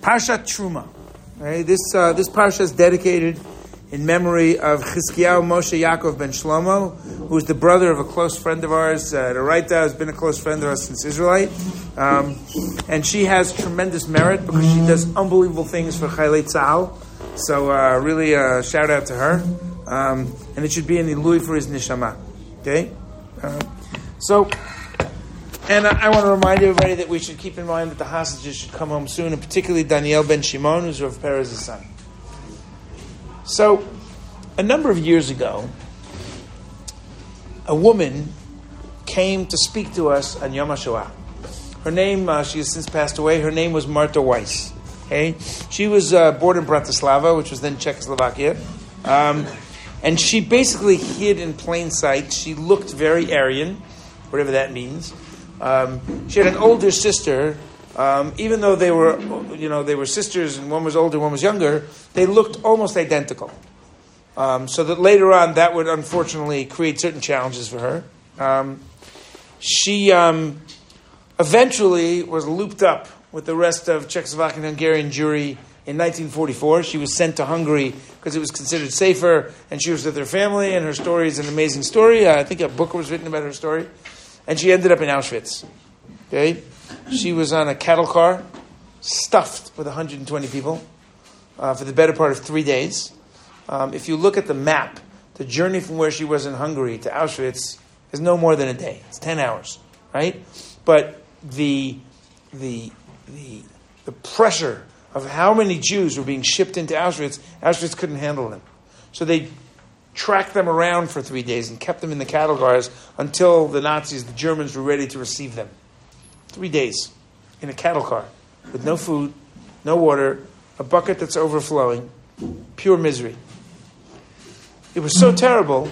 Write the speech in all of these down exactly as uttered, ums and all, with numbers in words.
Parshat Truma. Right? This uh, this parsha is dedicated in memory of Chizkiyahu Moshe Yaakov ben Shlomo, who is the brother of a close friend of ours. Uh, Raita has been a close friend of ours since Israelite. Um, and she has tremendous merit because she does unbelievable things for Chaylei Tzahal. So uh, really uh, shout out to her. Um, and it should be an Ilui for his Neshama. Okay? Uh, so... And I, I want to remind everybody that we should keep in mind that the hostages should come home soon, and particularly Daniel ben Shimon, who's Rav Perez's son. So, a number of years ago, a woman came to speak to us on Yom HaShoah. Her name, uh, she has since passed away, her name was Marta Weiss. Okay? She was uh, born in Bratislava, which was then Czechoslovakia. Um, and she basically hid in plain sight. She looked very Aryan, whatever that means. Um, she had an older sister. Um, even though they were, you know, they were sisters, and one was older, one was younger, they looked almost identical. Um, so that later on, that would unfortunately create certain challenges for her. Um, she um, eventually was looped up with the rest of Czechoslovakian and Hungarian Jewry in nineteen forty-four. She was sent to Hungary because it was considered safer, and she was with her family. And her story is an amazing story. Uh, I think a book was written about her story. And she ended up in Auschwitz. Okay, she was on a cattle car, stuffed with one hundred twenty people, uh, for the better part of three days. Um, if you look at the map, the journey from where she was in Hungary to Auschwitz is no more than a day. It's ten hours, right? But the the the the pressure of how many Jews were being shipped into Auschwitz, Auschwitz couldn't handle them, so they tracked them around for three days and kept them in the cattle cars until the Nazis, the Germans, were ready to receive them. Three days in a cattle car with no food, no water, a bucket that's overflowing, pure misery. It was so terrible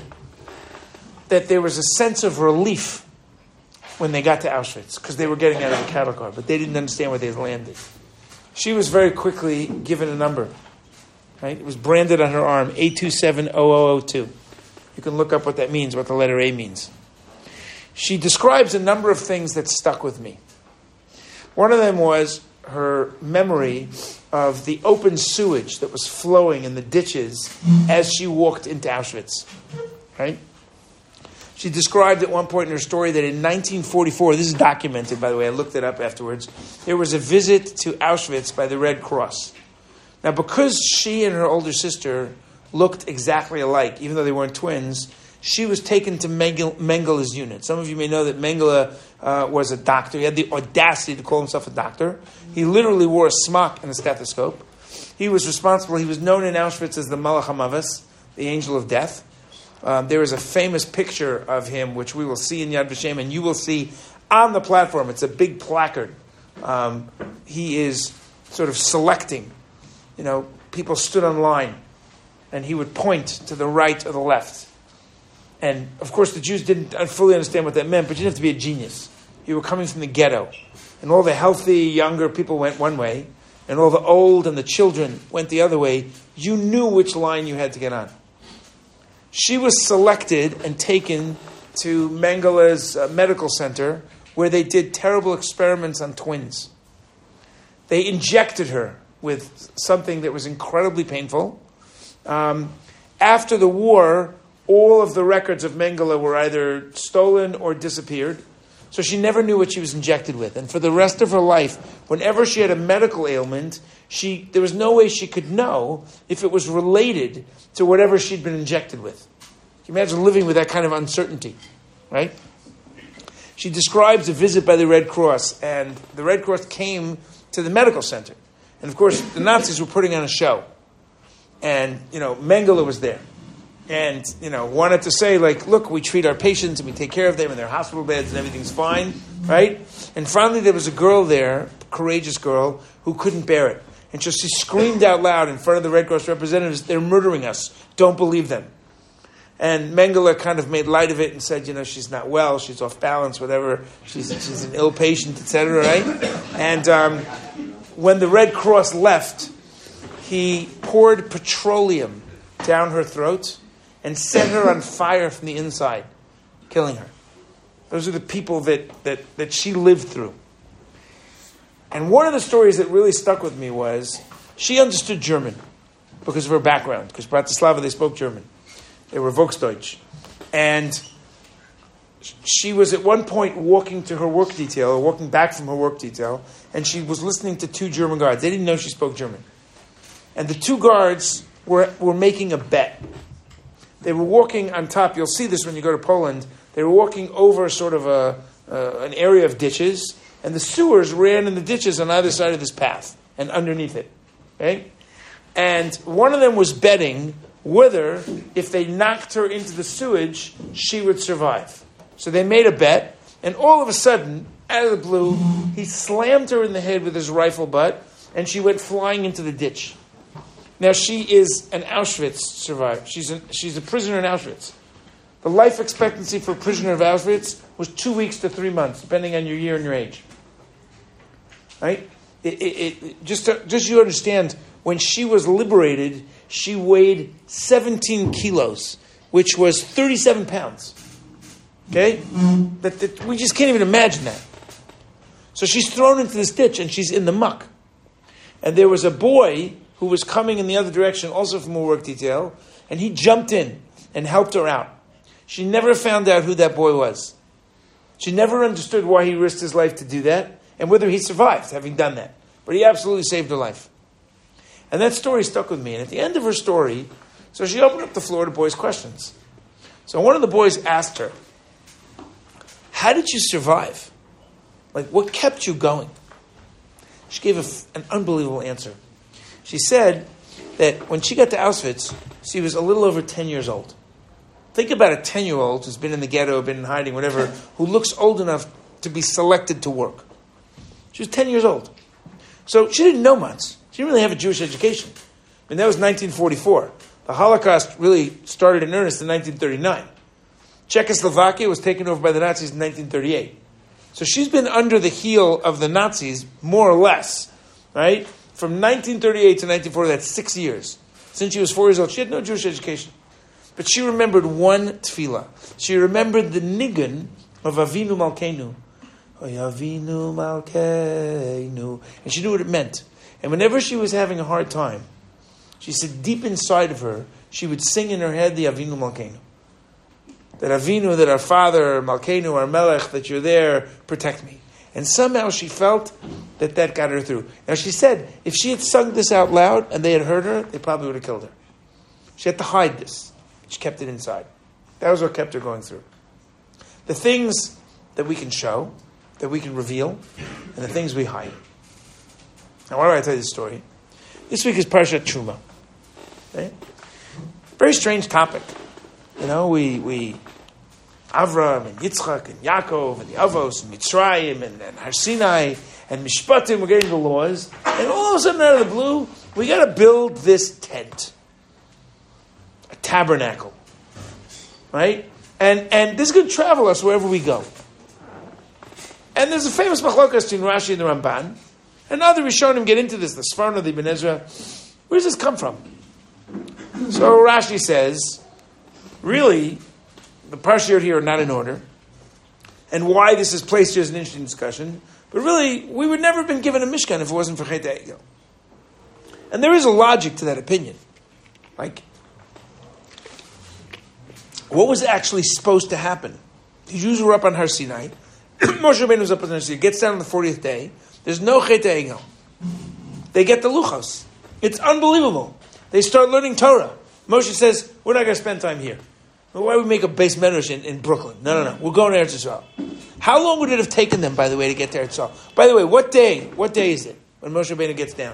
that there was a sense of relief when they got to Auschwitz because they were getting out of the cattle car, but they didn't understand where they had landed. She was very quickly given a number. Right? It was branded on her arm, A two seven zero zero zero two. You can look up what that means, what the letter A means. She describes a number of things that stuck with me. One of them was her memory of the open sewage that was flowing in the ditches as she walked into Auschwitz. Right? She described at one point in her story that in nineteen forty-four, this is documented, by the way, I looked it up afterwards, there was a visit to Auschwitz by the Red Cross. Now, because she and her older sister looked exactly alike, even though they weren't twins, she was taken to Mengele, Mengele's unit. Some of you may know that Mengele uh, was a doctor. He had the audacity to call himself a doctor. He literally wore a smock and a stethoscope. He was responsible. He was known in Auschwitz as the Malach HaMavis, the angel of death. Um, there is a famous picture of him, which we will see in Yad Vashem, and you will see on the platform. It's a big placard. Um, he is sort of selecting. You know, people stood on line, and he would point to the right or the left. And, of course, the Jews didn't fully understand what that meant, but you didn't have to be a genius. You were coming from the ghetto. And all the healthy, younger people went one way, and all the old and the children went the other way. You knew which line you had to get on. She was selected and taken to Mengele's uh, medical center, where they did terrible experiments on twins. They injected her with something that was incredibly painful. Um, after the war, all of the records of Mengele were either stolen or disappeared. So she never knew what she was injected with. And for the rest of her life, whenever she had a medical ailment, she there was no way she could know if it was related to whatever she'd been injected with. Can you imagine living with that kind of uncertainty, right? She describes a visit by the Red Cross, and the Red Cross came to the medical center. And, of course, the Nazis were putting on a show. And, you know, Mengele was there. And, you know, wanted to say, like, look, we treat our patients and we take care of them in their hospital beds and everything's fine, right? And finally there was a girl there, a courageous girl, who couldn't bear it. And so she screamed out loud in front of the Red Cross representatives, they're murdering us. Don't believe them. And Mengele kind of made light of it and said, you know, she's not well, she's off balance, whatever. She's, she's an ill patient, et cetera, right? And um, when the Red Cross left, he poured petroleum down her throat and set her on fire from the inside, killing her. Those are the people that, that, that she lived through. And one of the stories that really stuck with me was she understood German because of her background, because Bratislava, they spoke German. They were Volksdeutsch. And she was at one point walking to her work detail, or walking back from her work detail, and she was listening to two German guards. They didn't know she spoke German. And the two guards were, were making a bet. They were walking on top. You'll see this when you go to Poland. They were walking over sort of a uh, an area of ditches, and the sewers ran in the ditches on either side of this path and underneath it. Okay? And one of them was betting whether, if they knocked her into the sewage, she would survive. So they made a bet, and all of a sudden, out of the blue, he slammed her in the head with his rifle butt, and she went flying into the ditch. Now, she is an Auschwitz survivor. She's a, she's a prisoner in Auschwitz. The life expectancy for a prisoner of Auschwitz was two weeks to three months, depending on your year and your age. Right? It, it, it, just, to, just so you understand, when she was liberated, she weighed seventeen kilos, which was thirty-seven pounds. Okay? That, that we just can't even imagine that. So she's thrown into this ditch, and she's in the muck. And there was a boy who was coming in the other direction, also from a work detail, and he jumped in and helped her out. She never found out who that boy was. She never understood why he risked his life to do that, and whether he survived having done that. But he absolutely saved her life. And that story stuck with me. And at the end of her story, so she opened up the floor to boys' questions. So one of the boys asked her, how did you survive? Like, what kept you going? She gave a, an unbelievable answer. She said that when she got to Auschwitz, she was a little over ten years old. Think about a ten-year-old who's been in the ghetto, been in hiding, whatever, who looks old enough to be selected to work. She was ten years old. So she didn't know much. She didn't really have a Jewish education. I mean, that was nineteen forty-four. The Holocaust really started in earnest in nineteen thirty-nine. Czechoslovakia was taken over by the Nazis in nineteen thirty-eight. So she's been under the heel of the Nazis, more or less, right? From nineteen thirty-eight to nineteen forty, that's six years. Since she was four years old, she had no Jewish education. But she remembered one tefillah. She remembered the nigun of Avinu Malkeinu. Avinu Malkeinu. And she knew what it meant. And whenever she was having a hard time, she said deep inside of her, she would sing in her head the Avinu Malkeinu. That Avinu, that our Father, Malkeinu, our Melech, that you're there, protect me. And somehow she felt that that got her through. Now she said, if she had sung this out loud and they had heard her, they probably would have killed her. She had to hide this. She kept it inside. That was what kept her going through. The things that we can show, that we can reveal, and the things we hide. Now, why do I tell you this story? This week is Parshat Truma. Okay? Very strange topic. You know, we we Avram and Yitzchak and Yaakov and the Avos and Mitzrayim and, and Har Sinai and Mishpatim, we're getting the laws. And all of a sudden, out of the blue, we got to build this tent. A tabernacle. Right? And and this is going to travel us wherever we go. And there's a famous machlokas between Rashi and the Ramban. And other Rishonim get into this, the Sforno, the Ibn Ezra. Where does this come from? So Rashi says, really, the parshiyot here are not in order. And why this is placed here is an interesting discussion. But really, we would never have been given a Mishkan if it wasn't for Chet HaEgel. And there is a logic to that opinion. Like, what was actually supposed to happen? The Jews were up on Har Sinai. Moshe Rabbeinu was up on Har Sinai. Gets down on the fortieth day. There's no Chet HaEgel. They get the Luchos. It's unbelievable. They start learning Torah. Moshe says, we're not going to spend time here. Well, why would we make a base medrash in, in Brooklyn? No, no, no. We're going to Eretz Yisrael. How long would it have taken them, by the way, to get to Eretz Yisrael? By the way, what day? What day is it when Moshe Rabbeinu gets down?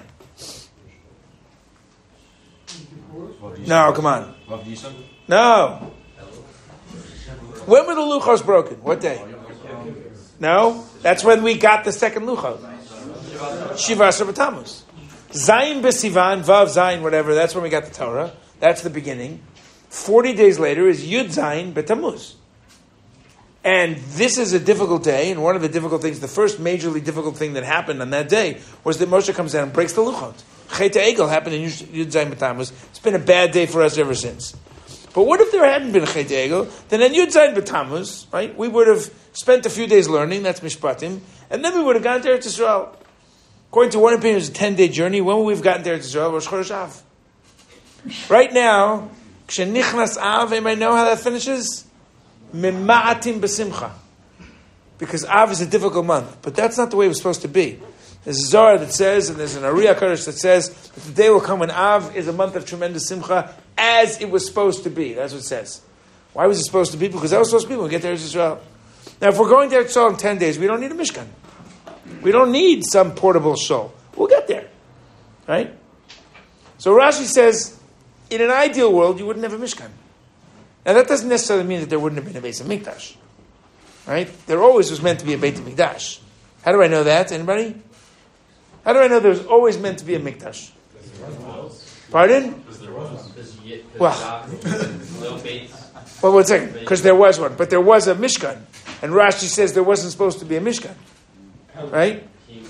No, come on. No. When were the Luchos broken? What day? No? That's when we got the second Luchos. Shiva Asar B'Tammuz. Zayin B'Sivan, Vav Zayin, whatever, that's when we got the Torah. That's the beginning. Forty days later is Yud Zayin B'Tammuz. And this is a difficult day, and one of the difficult things, the first majorly difficult thing that happened on that day was that Moshe comes down and breaks the Luchot. Chet HaEgel happened in Yud Zayin B'Tammuz. It's been a bad day for us ever since. But what if there hadn't been a Chet HaEgel? Then in Yud Zayin B'Tammuz, right, we would have spent a few days learning, that's Mishpatim, and then we would have gone to Eretz Yisrael. According to one opinion, it's a ten-day journey. When will we've gotten there to Israel? Rosh Chodesh Av. Right now, Kshenichnas Av, anybody know how that finishes? Mima'atim b'simcha. Because Av is a difficult month. But that's not the way it was supposed to be. There's a Zohar that says, and there's an Ariya Kodesh that says, that the day will come when Av is a month of tremendous simcha, as it was supposed to be. That's what it says. Why was it supposed to be? Because that was supposed to be when we get there to Israel. Now, if we're going there to Israel in ten days, we don't need a Mishkan. We don't need some portable shul. We'll get there. Right? So Rashi says, in an ideal world, you wouldn't have a Mishkan. Now, that doesn't necessarily mean that there wouldn't have been a Beis HaMikdash. Right? There always was meant to be a Beit HaMikdash. How do I know that? Anybody? How do I know there was always meant to be a Mikdash? Pardon? Well, well, one second. Because there was one. But there was a Mishkan. And Rashi says there wasn't supposed to be a Mishkan. Right?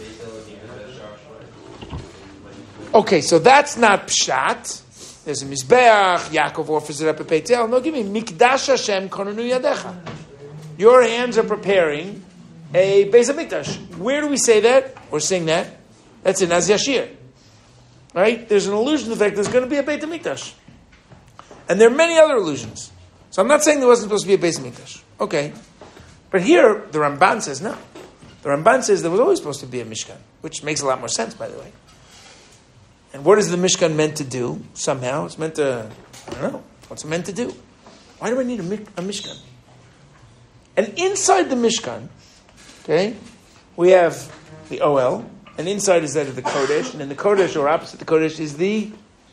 Okay, so that's not Pshat. There's a Mizbeach. Yaakov offers it up at Beit El. No, give me Mikdash Hashem konenu yadecha. Your hands are preparing a Beis HaMikdash. Where do we say that or sing that? That's in Az Yashir. Right? There's an allusion to the fact there's going to be a Beit HaMikdash. And there are many other allusions. So I'm not saying there wasn't supposed to be a Beit HaMikdash. Okay. But here, the Ramban says no. The Ramban says there was always supposed to be a Mishkan, which makes a lot more sense, by the way. And what is the Mishkan meant to do? Somehow, it's meant to, I don't know, what's it meant to do? Why do I need a, a Mishkan? And inside the Mishkan, okay, we have the O L, and inside is that of the Kodesh, and in the Kodesh, or opposite the Kodesh, is the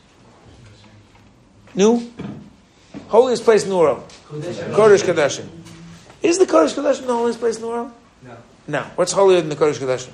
new, holiest place in the world. Kodesh Kodashim. Is the Kodesh Kodashim the holiest place in the world? No. No. What's holier than the Kodesh Kodashim?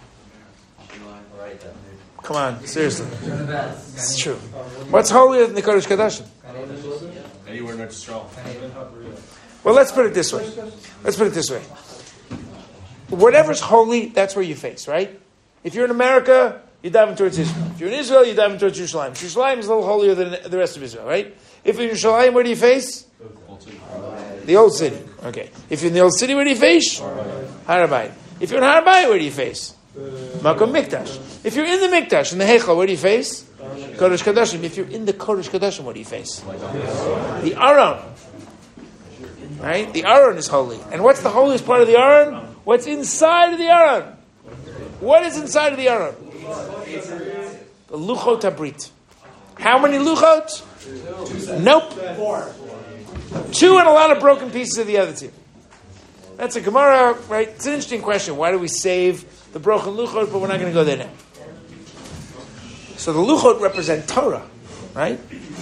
Come on, seriously. It's true. What's holier than the Kodesh Kodashim? Anywhere near Israel. Well, let's put it this way. Let's put it this way. Whatever's holy, that's where you face, right? If you're in America, you're diving towards Israel. If you're in Israel, you're diving towards Yerushalayim. Yerushalayim is a little holier than the rest of Israel, right? If you're in Yerushalayim, where do you face? The old city. Okay. If you're in the old city, where do you face? Har HaBayit. If you're in Har HaBayit, where do you face? Makom Mikdash. If you're in the Mikdash, in the Heichal, where do you face? Kodesh Kodashim. If you're in the Kodesh Kodashim, what do you face? The Aron. Right? The Aron is holy. And what's the holiest part of the Aron? What's inside of the Aron? What is inside of the Aron? The Luchot HaBrit. How many Luchot? Nope. Two and a lot of broken pieces of the other two. That's a Gemara, right? It's an interesting question. Why do we save the broken Luchot, but we're not going to go there now? So the Luchot represent Torah, right?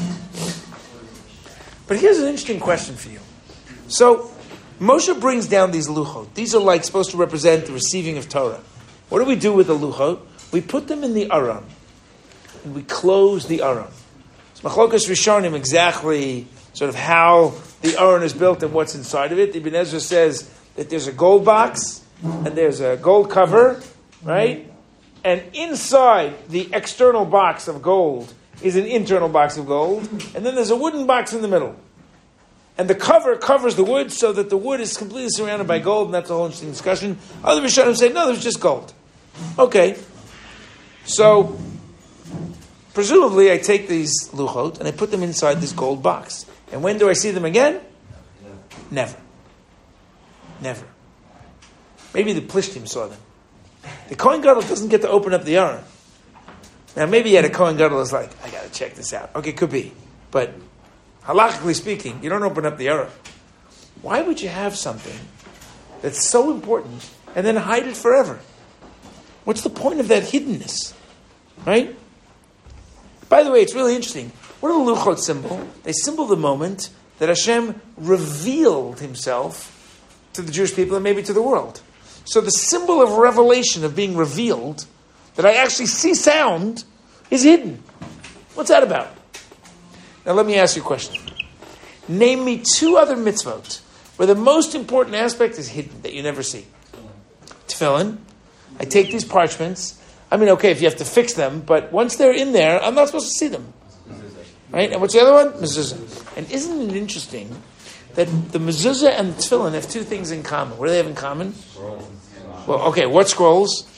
But here's an interesting question for you. So Moshe brings down these Luchot. These are like supposed to represent the receiving of Torah. What do we do with the Luchot? We put them in the Aron. And we close the Aron. So Machlokas Rishonim exactly sort of how the Aron is built and what's inside of it. Ibn Ezra says that there's a gold box and there's a gold cover, right? And inside the external box of gold is an internal box of gold. And then there's a wooden box in the middle. And the cover covers the wood so that the wood is completely surrounded by gold, and that's a whole interesting discussion. Other Rishonim say, no, there's just gold. Okay. So, presumably, I take these luchot and I put them inside this gold box. And when do I see them again? Never. Never. Maybe the Plishtim saw them. The Kohen Gadol doesn't get to open up the Aron. Now, maybe yet a Kohen Gadol is like, I got to check this out. Okay, could be. But halachically speaking, you don't open up the Aron. Why would you have something that's so important and then hide it forever? What's the point of that hiddenness? Right? By the way, it's really interesting. What do the Luchot symbol? They symbol the moment that Hashem revealed himself to the Jewish people and maybe to the world. So the symbol of revelation, of being revealed, that I actually see sound, is hidden. What's that about? Now let me ask you a question. Name me two other mitzvot where the most important aspect is hidden, that you never see. Tefillin. I take these parchments. I mean, okay, if you have to fix them, but once they're in there, I'm not supposed to see them. Right? And what's the other one? Mezuzah. And isn't it interesting that the mezuzah and the tefillin have two things in common? What do they have in common? Well, okay, what scrolls?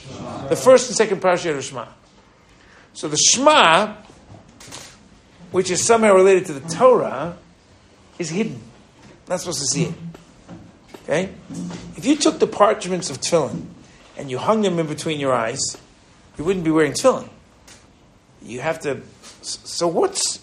The first and second parasha of Shema. So the Shema, which is somehow related to the Torah, is hidden. Not supposed to see it. Okay? If you took the parchments of tefillin and you hung them in between your eyes, you wouldn't be wearing tefillin. You have to... So what's...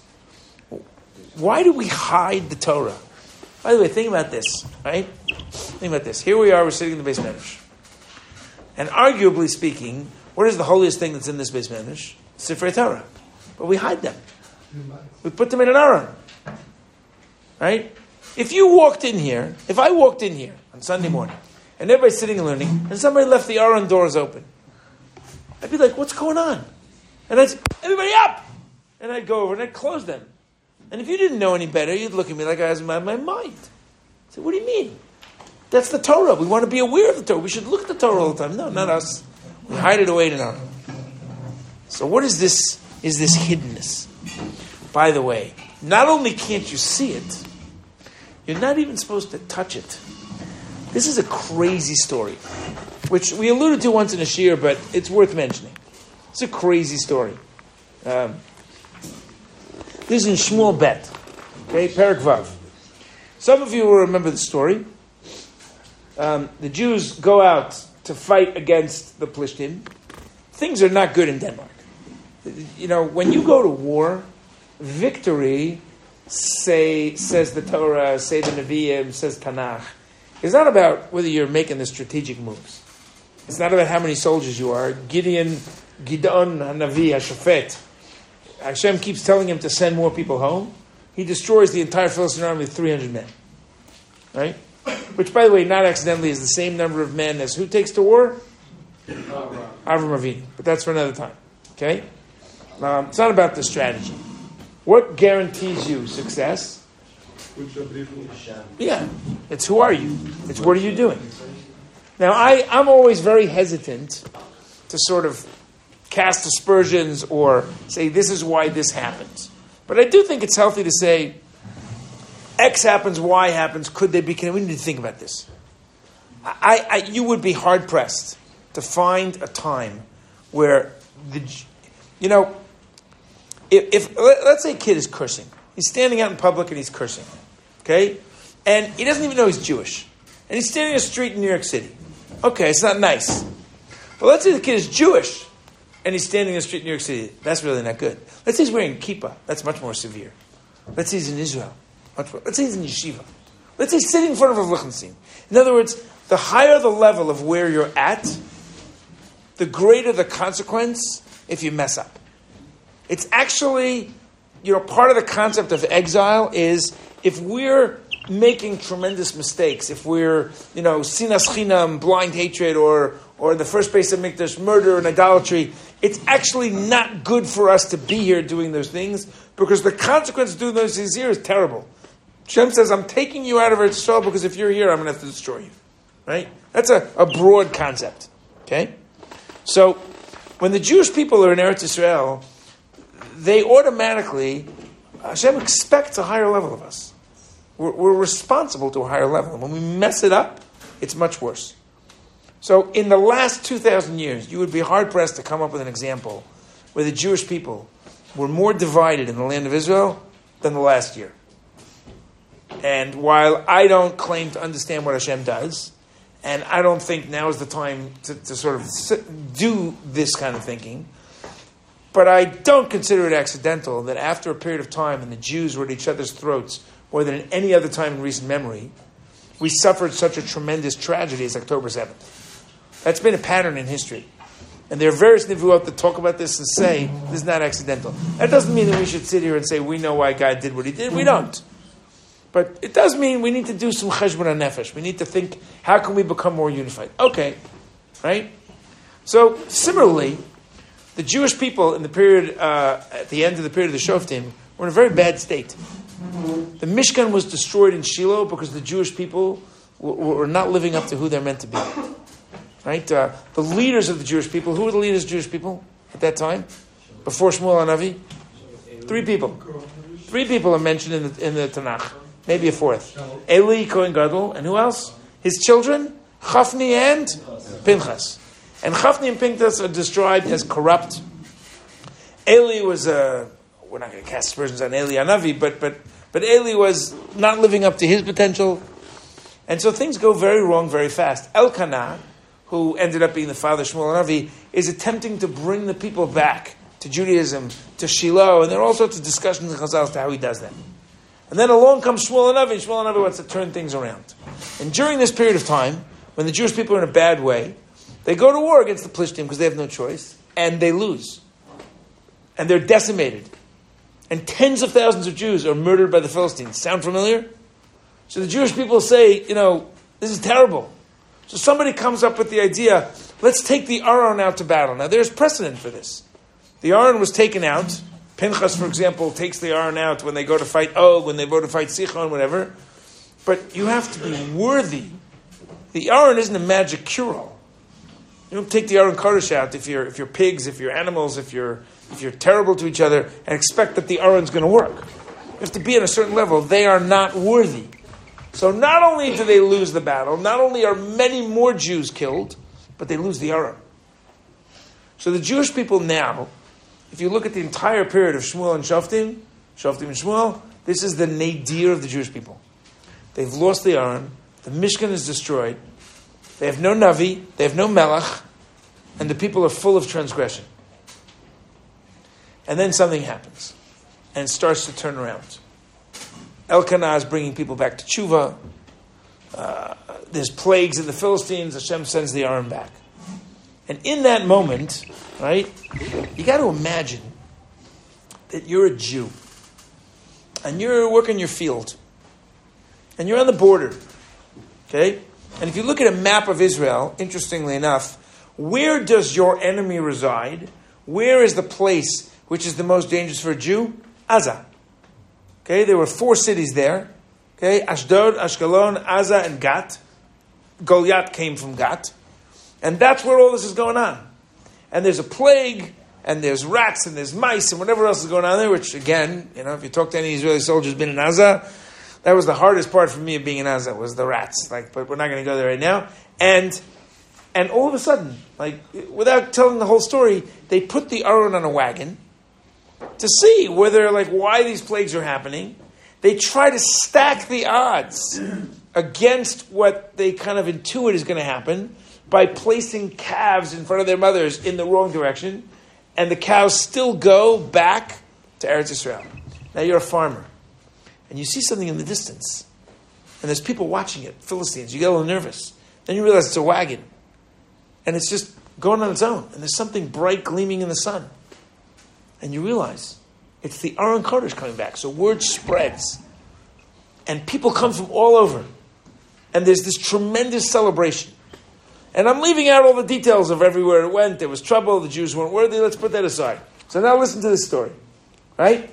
Why do we hide the Torah? By the way, think about this, right? Think about this. Here we are, we're sitting in the Beis Medrash. And arguably speaking, what is the holiest thing that's in this Beis Medrash? Sifrei Torah. But we hide them. We put them in an aron. Right? If you walked in here, if I walked in here on Sunday morning, and everybody's sitting and learning, and somebody left the aron doors open, I'd be like, what's going on? And I'd say, everybody up! And I'd go over and I'd close them. And if you didn't know any better, you'd look at me like I was out of my mind. I said, what do you mean? That's the Torah. We want to be aware of the Torah. We should look at the Torah all the time. No, not us. We hide it away in our... So what is this, is this hiddenness? By the way, not only can't you see it, you're not even supposed to touch it. This is a crazy story, which we alluded to once in a shiur, but it's worth mentioning. It's a crazy story. Um, this is in Shmuel Bet, okay, Perek Vav. Some of you will remember the story. Um, the Jews go out to fight against the Plishtim. Things are not good in Denmark. You know, when you go to war, victory, say says the Torah, say the Nevi'im, says Tanakh, is not about whether you're making the strategic moves. It's not about how many soldiers you are. Gideon, Gidon, Hanavi, Hashafet. Hashem keeps telling him to send more people home. He destroys the entire Philistine army with three hundred men. Right? Which, by the way, not accidentally is the same number of men as who takes to war? Avram Avinu. But that's for another time. Okay? Um, it's not about the strategy. What guarantees you success? Yeah. It's who are you? It's what are you doing? Now, I, I'm always very hesitant to sort of cast aspersions or say this is why this happens. But I do think it's healthy to say X happens, Y happens, could they be connected? We need to think about this. I, I, you would be hard-pressed to find a time where, the, you know, if, if let's say a kid is cursing. He's standing out in public and he's cursing. Okay? And he doesn't even know he's Jewish. And he's standing in a street in New York City. Okay, it's not nice. But let's say the kid is Jewish and he's standing in the street in New York City. That's really not good. Let's say he's wearing kippah. That's much more severe. Let's say he's in Israel. Much more. Let's say he's in yeshiva. Let's say he's sitting in front of a Lichtenstein. In other words, the higher the level of where you're at, the greater the consequence if you mess up. It's actually, you know, part of the concept of exile is if we're making tremendous mistakes, if we're, you know, sinas chinam, blind hatred, or or in the first Beis Hamikdash, murder and idolatry, it's actually not good for us to be here doing those things because the consequence of doing those things here is terrible. Shem says, I'm taking you out of Eretz Yisrael because if you're here, I'm going to have to destroy you. Right? That's a, a broad concept. Okay? So, when the Jewish people are in Eretz Yisrael, they automatically, Hashem expects a higher level of us. We're, we're responsible to a higher level. And when we mess it up, it's much worse. So in the last two thousand years, you would be hard-pressed to come up with an example where the Jewish people were more divided in the land of Israel than the last year. And while I don't claim to understand what Hashem does, and I don't think now is the time to, to sort of sit, do this kind of thinking, but I don't consider it accidental that after a period of time when the Jews were at each other's throats more than at any other time in recent memory, we suffered such a tremendous tragedy as October seventh. That's been a pattern in history. And there are various nevuot that talk about this and say, this is not accidental. That doesn't mean that we should sit here and say, we know why God did what he did. We don't. But it does mean we need to do some cheshbon nefesh. We need to think, how can we become more unified? Okay. Right? So, similarly, the Jewish people in the period, uh, at the end of the period of the Shoftim, were in a very bad state. The Mishkan was destroyed in Shiloh because the Jewish people w- were not living up to who they're meant to be. Right? Uh, the leaders of the Jewish people, who were the leaders of the Jewish people at that time? Before Shmuel HaNavi? Three people. Three people are mentioned in the, in the Tanakh. Maybe a fourth. Eli, Kohen Gadol, and who else? His children? Chafni and Pinchas. And Chafni and Pinchas are described as corrupt. Eli was a, we're not going to cast aspersions on Eli Hanavi, but, but, but Eli was not living up to his potential. And so things go very wrong very fast. Elkanah, who ended up being the father of Shmuel Hanavi, is attempting to bring the people back to Judaism, to Shiloh, and there are all sorts of discussions in Chazal as to how he does that. And then along comes Shmuel Hanavi, and Shmuel Hanavi wants to turn things around. And during this period of time, when the Jewish people are in a bad way, they go to war against the Plishtim because they have no choice, and they lose. And they're decimated. And tens of thousands of Jews are murdered by the Philistines. Sound familiar? So the Jewish people say, you know, this is terrible. So somebody comes up with the idea, let's take the Aron out to battle. Now there's precedent for this. The Aron was taken out. Pinchas, for example, takes the Aron out when they go to fight Og, when they go to fight Sichon, whatever. But you have to be worthy. The Aron isn't a magic cure-all. You don't take the Aron Kodesh out if you're if you're pigs, if you're animals, if you're if you're terrible to each other, and expect that the Aron's going to work. You have to be at a certain level. They are not worthy. So not only do they lose the battle, not only are many more Jews killed, but they lose the Aron. So the Jewish people now, if you look at the entire period of Shmuel and Shoftim, Shoftim and Shmuel, this is the nadir of the Jewish people. They've lost the Aron, the Mishkan is destroyed, they have no Navi, they have no Melech, and the people are full of transgression. And then something happens, and it starts to turn around. Elkanah is bringing people back to Tshuva. Uh, there's plagues in the Philistines. Hashem sends the Aron back. And in that moment, right, you got to imagine that you're a Jew. And you're working your field. And you're on the border. Okay? And if you look at a map of Israel, interestingly enough, where does your enemy reside? Where is the place which is the most dangerous for a Jew? Aza. Okay, there were four cities there. Okay, Ashdod, Ashkelon, Aza, and Gat. Goliath came from Gat. And that's where all this is going on. And there's a plague, and there's rats, and there's mice, and whatever else is going on there, which, again, you know, if you talk to any Israeli soldier who's been in Aza, that was the hardest part for me of being in Aza, was the rats. Like, but we're not going to go there right now. And and all of a sudden, like, without telling the whole story, they put the Aron on a wagon to see whether, like, why these plagues are happening. They try to stack the odds against what they kind of intuit is going to happen by placing calves in front of their mothers in the wrong direction, and the cows still go back to Eretz Yisrael. Now you're a farmer, and you see something in the distance, and there's people watching it, Philistines. You get a little nervous. Then you realize it's a wagon, and it's just going on its own, and there's something bright gleaming in the sun. And you realize it's the Aron Kodesh coming back. So word spreads. And people come from all over. And there's this tremendous celebration. And I'm leaving out all the details of everywhere it went. There was trouble. The Jews weren't worthy. Let's put that aside. So now listen to this story. Right?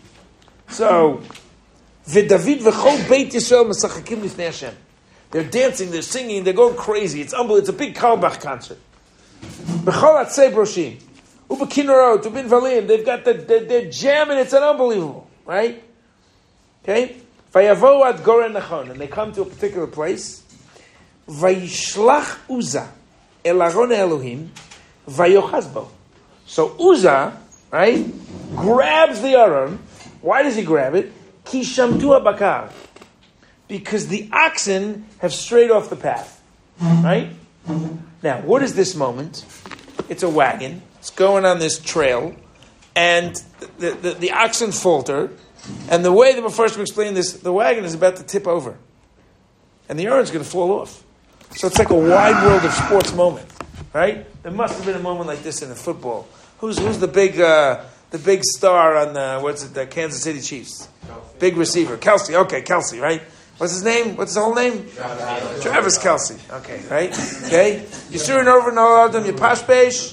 So, V'David v'chol Beit Yisrael mesachakim lifnei Hashem. They're dancing, they're singing, they're going crazy. It's unbelievable. It's a big Carlebach concert. B'chol atzei broshim. Ubekinorot, Ubin Valim, they've got the, the, they're jamming, it's an unbelievable, right? Okay? Vayavo ad Goren Nachon, and they come to a particular place. Vayishlach Uzzah el Aron Elohim, vayochazbo. So Uzzah, right, grabs the Aron. Why does he grab it? Ki shamtu bakar. Because the oxen have strayed off the path, right? Now, what is this moment? It's a wagon. It's going on this trail, and the, the, the oxen falter, and the way the Mepharshim explain this, the wagon is about to tip over, and the Aron's going to fall off. So it's like a wide world of sports moment, right? There must have been a moment like this in the football. Who's who's the big uh, the big star on the what's it the Kansas City Chiefs? Kelce. Big receiver, Kelce. Okay, Kelce, right? What's his name? What's his whole name? Travis, Travis Kelce. Okay, right? Okay. Yisurin over no Adam Yipashbesh.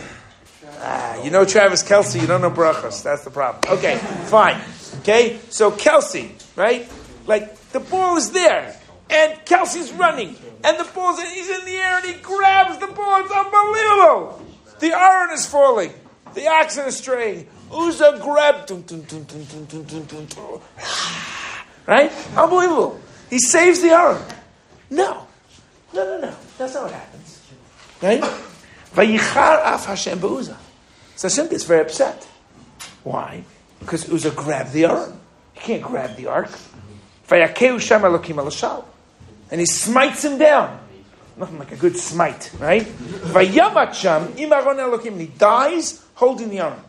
Ah, you know Travis Kelce, you don't know Brachos. That's the problem. Okay, fine. Okay, so Kelce, right? Like, the ball is there, and Kelsey's running, and the ball's in, he's in the air, and he grabs the ball. It's unbelievable. The Aron is falling. The oxen is straying. Uzzah grabbed. Right? Unbelievable. He saves the Aron. No. No, no, no. That's not what happens. Right? Vayichar af Hashem be'Uzzah. So Hashem gets very upset. Why? Because Uzzah grabbed the Aron. He can't grab the ark. Vayakeu Shem Elokim Elashal. And he smites him down. Nothing like a good smite, right? Vayamat Shem im Aron Elokim. And he dies holding the Aron.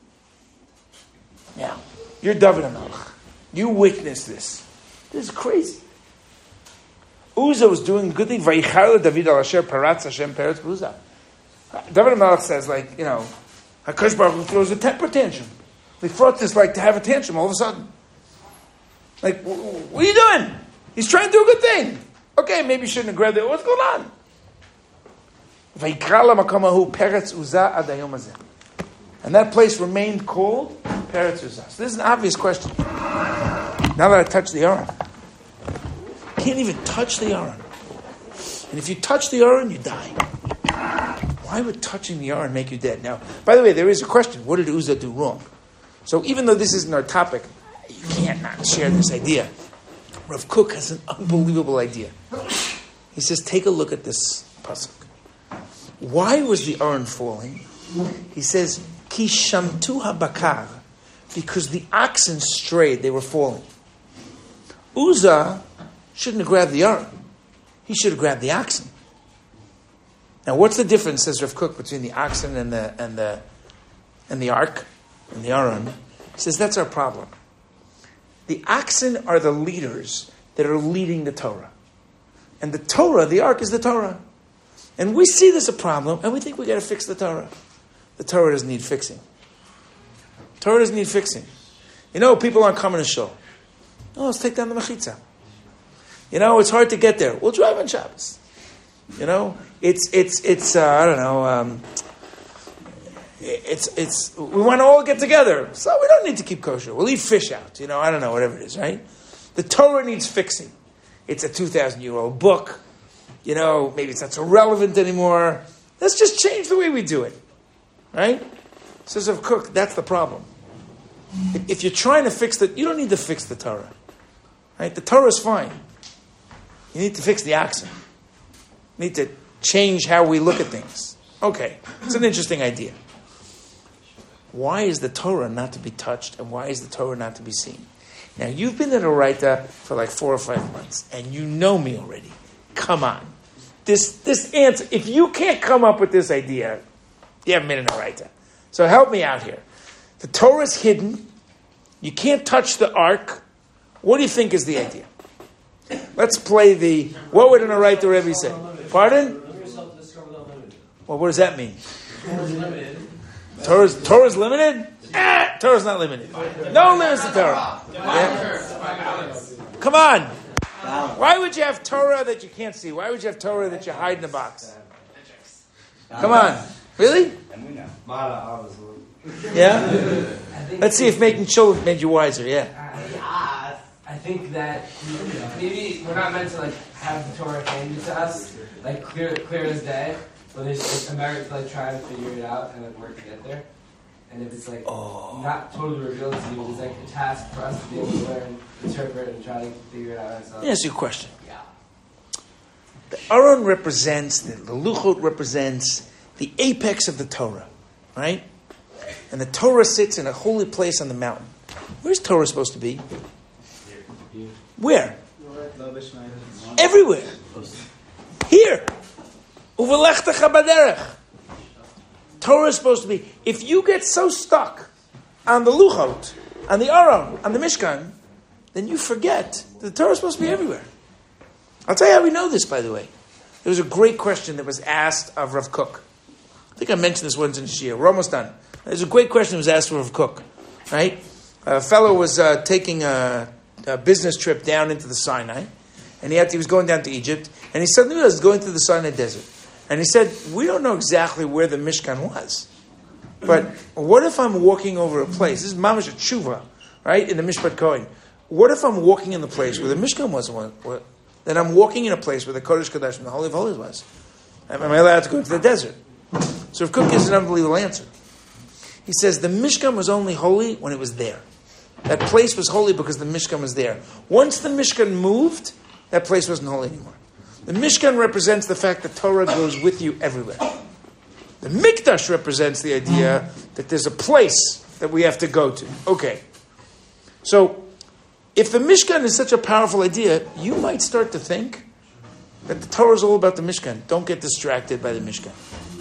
Now, you're David HaMelech. You witness this. This is crazy. Uzzah was doing a good thing. Vayichar David al Asher Paratz Hashem Peretz Uzzah. David HaMelech says, like, you know, HaKadosh Baruch Hu throws a temper tantrum. They thought this like to have a tantrum all of a sudden. Like, what are you doing? He's trying to do a good thing. Okay, maybe you shouldn't have grabbed it. What's going on? And that place remained called Peretz Uzzah. So this is an obvious question. Now that I touch the Aron, you can't even touch the Aron. And if you touch the Aron, you die. Why would touching the Aron make you dead? Now, by the way, there is a question. What did Uzzah do wrong? So even though this isn't our topic, you can't not share this idea. Rav Kook has an unbelievable idea. He says, take a look at this pasuk. Why was the Aron falling? He says, Ki shamtu habakar, because the oxen strayed, they were falling. Uzzah shouldn't have grabbed the Aron. He should have grabbed the oxen. Now, what's the difference, says Rav Kook, between the oxen and the and the and the ark and the Aron? He says that's our problem. The oxen are the leaders that are leading the Torah, and the Torah, the ark, is the Torah. And we see this a problem, and we think we got to fix the Torah. The Torah doesn't need fixing. Torah doesn't need fixing. You know, people aren't coming to shul. Oh, let's take down the mechitza. You know, it's hard to get there. We'll drive on Shabbos. You know, it's it's it's uh, I don't know. Um, it's it's we want to all get together, so we don't need to keep kosher. We'll eat fish out. You know, I don't know, whatever it is, right? The Torah needs fixing. It's a two thousand year old book. You know, maybe it's not so relevant anymore. Let's just change the way we do it, right? Says Rav Kook, that's the problem. If you're trying to fix it, you don't need to fix the Torah, right? The Torah is fine. You need to fix the oxen. Need to change how we look at things. Okay, it's an interesting idea. Why is the Torah not to be touched, and why is the Torah not to be seen? Now, you've been in Oraita for like four or five months, and you know me already. Come on. This this answer, if you can't come up with this idea, you haven't been in Oraita. So help me out here. The Torah is hidden. You can't touch the ark. What do you think is the idea? Let's play the, what would an Oraita Rebbe say? Pardon? Well, what does that mean? Torah's, Torah's limited? Ah, Torah's not limited. No limits to Torah. Yeah. Come on. Why would you have Torah that you can't see? Why would you have Torah that you hide in a box? Come on. Really? Yeah? Let's see if making children made you wiser. Yeah. I think that maybe we're not meant to like have the Torah handed to us, like clear clear as day, but there's like a merit to like try to figure it out and like work to get there. And if it's like oh. not totally revealed to you, it's like a task for us to be able to learn, interpret, and try to figure it out ourselves. Let me ask you a question. Yeah. The Aron represents, the, the Luchot represents the apex of the Torah, right? And the Torah sits in a holy place on the mountain. Where's Torah supposed to be? Where? Everywhere. Here. Uvelechtecha baderech. Torah is supposed to be. If you get so stuck on the Luchot, on the Aron, on the Mishkan, then you forget that the Torah is supposed to be everywhere. I'll tell you how we know this, by the way. There was a great question that was asked of Rav Kook. I think I mentioned this once in Shia. We're almost done. There's a great question that was asked of Rav Kook. Right? A fellow was uh, taking a, a business trip down into the Sinai, and he had to, he was going down to Egypt, and he suddenly was going through the Sinai desert. And he said, we don't know exactly where the Mishkan was. But what if I'm walking over a place? This is Mamash Tshuva, right? In the Mishpat Kohen. What if I'm walking in the place where the Mishkan was? What, then I'm walking in a place where the Kodesh Kodesh and the Holy of Holies was. Am I allowed to go into the desert? So Rav Kook gives an unbelievable answer. He says, the Mishkan was only holy when it was there. That place was holy because the Mishkan was there. Once the Mishkan moved, that place wasn't holy anymore. The Mishkan represents the fact that Torah goes with you everywhere. The Mikdash represents the idea that there's a place that we have to go to. Okay. So, if the Mishkan is such a powerful idea, you might start to think that the Torah is all about the Mishkan. Don't get distracted by the Mishkan.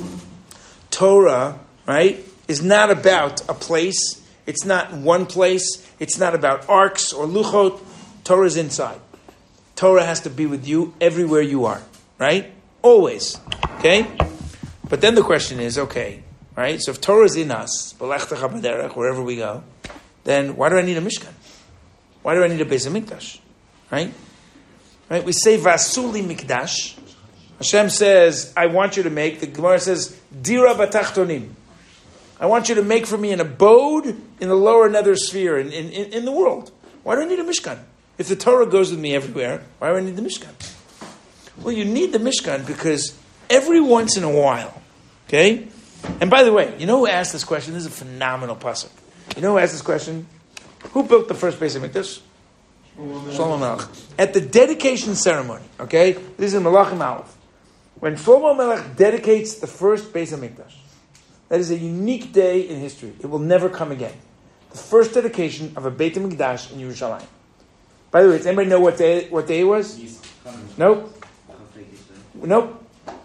Torah, right, is not about a place. It's not one place. It's not about arcs or luchot. Torah is inside. Torah has to be with you everywhere you are, right? Always. Okay? But then the question is, okay, right? So if Torah is in us, wherever we go, then why do I need a Mishkan? Why do I need a Beis HaMikdash? Right? Right? We say Vasuli Mikdash. Hashem says, I want you to make, the Gemara says, Dira Batachtonim. I want you to make for me an abode in the lower nether sphere, in, in, in the world. Why do I need a Mishkan? If the Torah goes with me everywhere, why do I need the Mishkan? Well, you need the Mishkan because every once in a while, okay? And by the way, you know who asked this question? This is a phenomenal pasuk. You know who asked this question? Who built the first Beis HaMikdash? Shlomo Melech. At the dedication ceremony, okay? This is in Malachim Aleph. When Shlomo Melech dedicates the first Beis HaMikdash, that is a unique day in history. It will never come again. The first dedication of a Beit HaMikdash in Yerushalayim. By the way, does anybody know what day what day it was? Nope. Nope.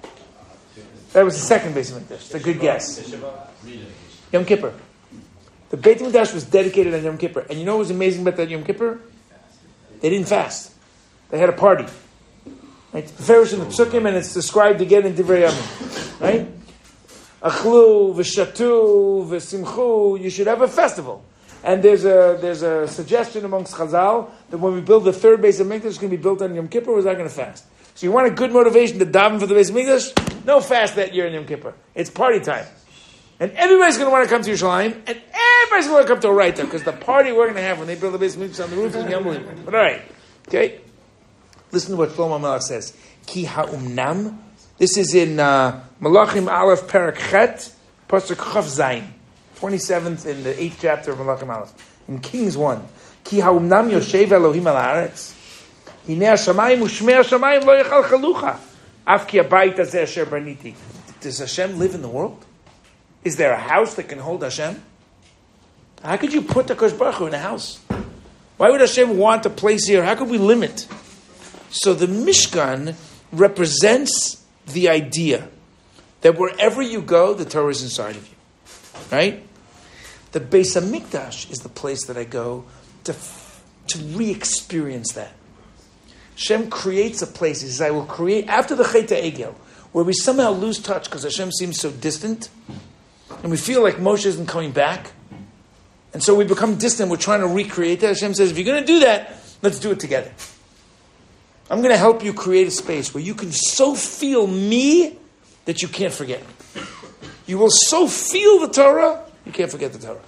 That was the second Beis HaMikdash. It's a good guess. Yom Kippur. The Beit HaMikdash was dedicated on Yom Kippur. And you know what was amazing about that Yom Kippur? They didn't fast. They had a party. Right? The Farish in the Psukim, and it's described again in Divrei Yamim. Right? Achlu, v'shatu, v'simchu. You should have a festival. And there's a there's a suggestion amongst Chazal that when we build the third Beis HaMikdash, it's going to be built on Yom Kippur, or is that going to fast? So you want a good motivation to daven for the Beis HaMikdash? No fast that year in Yom Kippur. It's party time. And everybody's going to want to come to Yerushalayim, and everybody's going to want to come to Oraita, because the party we're going to have when they build the Beis HaMikdash on the roof is going to be unbelievable. But all right, okay? Listen to what Shlomo Melech says. Ki ha'umnam. This is in uh, Malachim Aleph Perak Chet, Pasuk Chav Zayin, twenty-seventh in the eighth chapter of Malachim Aleph. In Kings one. Ki ha'umnam yoshev Elohim al haaretz. Hinei hashamayim u'shmei hashamayim lo yechal chalucha. Af ki habayit hazeh asher baniti. Does Hashem live in the world? Is there a house that can hold Hashem? How could you put the Kosh Baruch Hu in a house? Why would Hashem want a place here? How could we limit? So the Mishkan represents the idea that wherever you go, the Torah is inside of you. Right? The Beis HaMikdash is the place that I go to, to re-experience that. Hashem creates a place. He says, I will create, after the Chet HaEgel, where we somehow lose touch because Hashem seems so distant, and we feel like Moshe isn't coming back, and so we become distant, we're trying to recreate that. Hashem says, if you're going to do that, let's do it together. I'm going to help you create a space where you can so feel me that you can't forget me. You will so feel the Torah, you can't forget the Torah.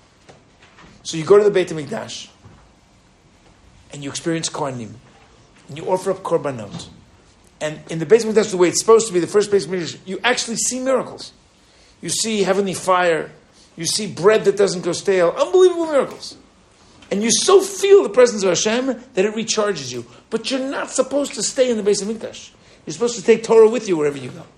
So you go to the Beit HaMikdash, and you experience Kohanim, and you offer up korbanot. And in the Beit HaMikdash, the way it's supposed to be, the first Beit HaMikdash, you actually see miracles. You see heavenly fire. You see bread that doesn't go stale. Unbelievable miracles. And you so feel the presence of Hashem that it recharges you. But you're not supposed to stay in the Beit HaMikdash. You're supposed to take Torah with you wherever you go.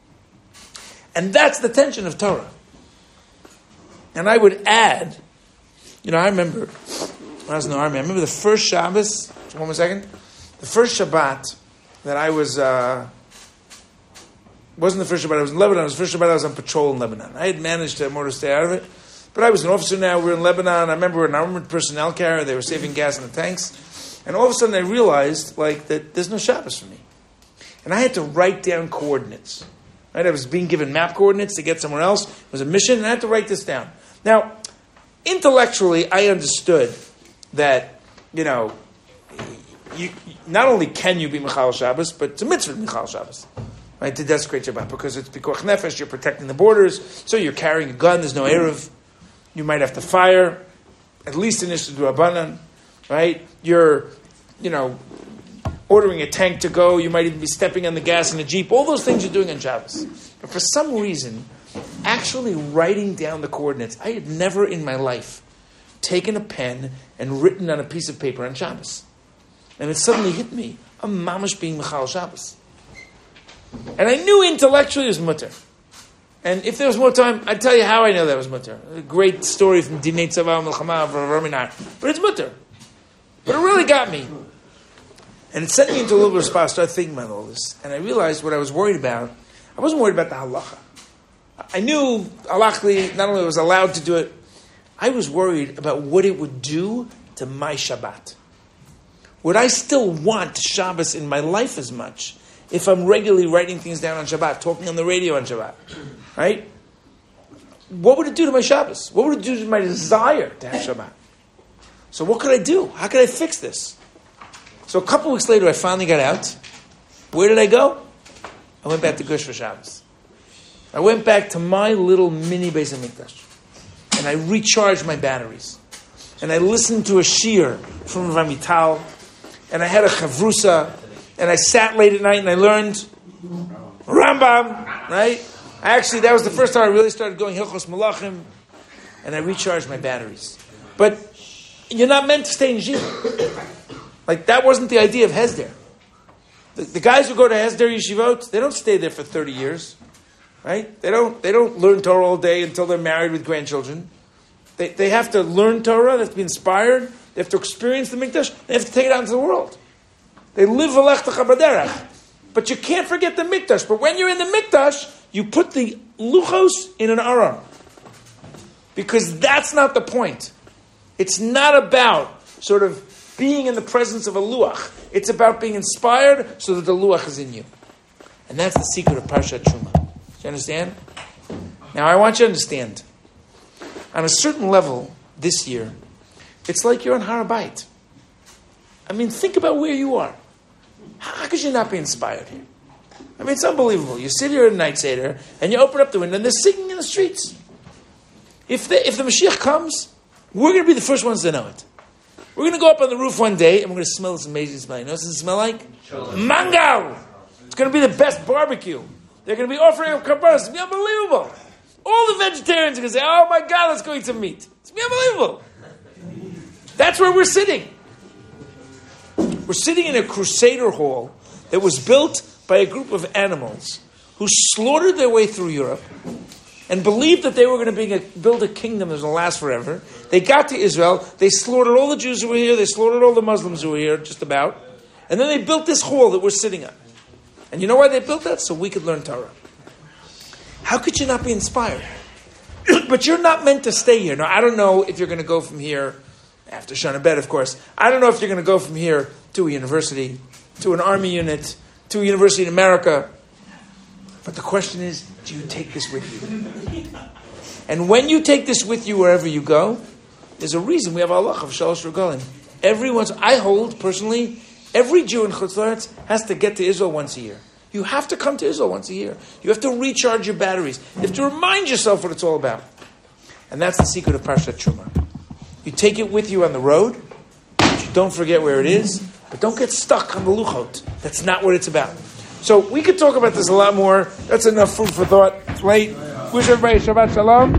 And that's the tension of Torah. And I would add, you know, I remember, when I was in the army, I remember the first Shabbos, one more second, the first Shabbat that I was, uh, wasn't the first Shabbat I was in Lebanon, it was the first Shabbat I was on patrol in Lebanon. I had managed to more to stay out of it, but I was an officer now, we were in Lebanon, I remember we were an armored personnel carrier, they were saving gas in the tanks, and all of a sudden I realized, like, that there's no Shabbos for me. And I had to write down coordinates. Right? I was being given map coordinates to get somewhere else, it was a mission, and I had to write this down. Now, intellectually, I understood that, you know, you, not only can you be Michal Shabbos, but it's a mitzvah to Michal Shabbos. Right, to desecrate Shabbat, because it's Pikuach Nefesh, you're protecting the borders, so you're carrying a gun, there's no Erev, you might have to fire, at least in Ishtu Rabbanan, right? You're, you know, ordering a tank to go, you might even be stepping on the gas in a Jeep, all those things you're doing on Shabbos. But for some reason, actually writing down the coordinates, I had never in my life taken a pen and written on a piece of paper on Shabbos. And it suddenly hit me, I'm mamash being Michal Shabbos. And I knew intellectually it was mutter. And if there was more time, I'd tell you how I know that was mutter. A great story from Dinei Tzava Melchama of Rav Raminar. But it's mutter. But it really got me. And it sent me into a little bit of spot. I started thinking about all this. And I realized what I was worried about. I wasn't worried about the halacha. I knew, halachically, not only was I allowed to do it, I was worried about what it would do to my Shabbat. Would I still want Shabbos in my life as much if I'm regularly writing things down on Shabbat, talking on the radio on Shabbat? Right? What would it do to my Shabbos? What would it do to my desire to have Shabbat? So what could I do? How could I fix this? So a couple weeks later, I finally got out. Where did I go? I went back to Gush for Shabbos. I went back to my little mini Beis HaMikdash. And I recharged my batteries. And I listened to a shir from Rav Amital. And I had a chavrusa. And I sat late at night and I learned Rambam, right? Actually, that was the first time I really started going Hilchos Malachim. And I recharged my batteries. But you're not meant to stay in yeshiva. Like, that wasn't the idea of Hesder. The, the guys who go to Hesder yeshivot, they don't stay there for thirty years. Right? They don't they don't learn Torah all day until they're married with grandchildren. They they have to learn Torah, they have to be inspired, they have to experience the Mikdash, they have to take it out into the world. They live v'lechtecha b'derech. But you can't forget the Mikdash. But when you're in the Mikdash, you put the luchos in an aron. Because that's not the point. It's not about sort of being in the presence of a luach. It's about being inspired so that the luach is in you. And that's the secret of Parshat Truma. Do you understand? Now, I want you to understand. On a certain level, this year, it's like you're on Har Bayit. I mean, think about where you are. How could you not be inspired here? I mean, it's unbelievable. You sit here at night Seder, and you open up the window, and they're singing in the streets. If the, if the Mashiach comes, we're going to be the first ones to know it. We're going to go up on the roof one day, and we're going to smell this amazing smell. You know what it smells like? Mango! It's going to be the best barbecue. They're going to be offering up karbanos. It's going to be unbelievable. All the vegetarians are going to say, oh my God, let's go eat some meat. It's going to be unbelievable. That's where we're sitting. We're sitting in a Crusader hall that was built by a group of animals who slaughtered their way through Europe and believed that they were going to be a, build a kingdom that was going to last forever. They got to Israel. They slaughtered all the Jews who were here. They slaughtered all the Muslims who were here, just about. And then they built this hall that we're sitting on. And you know why they built that? So we could learn Torah. How could you not be inspired? But you're not meant to stay here. Now, I don't know if you're going to go from here, after Shana Bet, of course. I don't know if you're going to go from here to a university, to an army unit, to a university in America. But the question is, do you take this with you? And when you take this with you wherever you go, there's a reason we have Allah of Shalosh Regalim. Everyone's, I hold, personally, every Jew in Chutz La'aretz has to get to Israel once a year. You have to come to Israel once a year. You have to recharge your batteries. You have to remind yourself what it's all about. And that's the secret of Parshat Truma. You take it with you on the road. You don't forget where it is. But don't get stuck on the luchot. That's not what it's about. So we could talk about this a lot more. That's enough food for thought. It's late. Wish everybody Shabbat Shalom.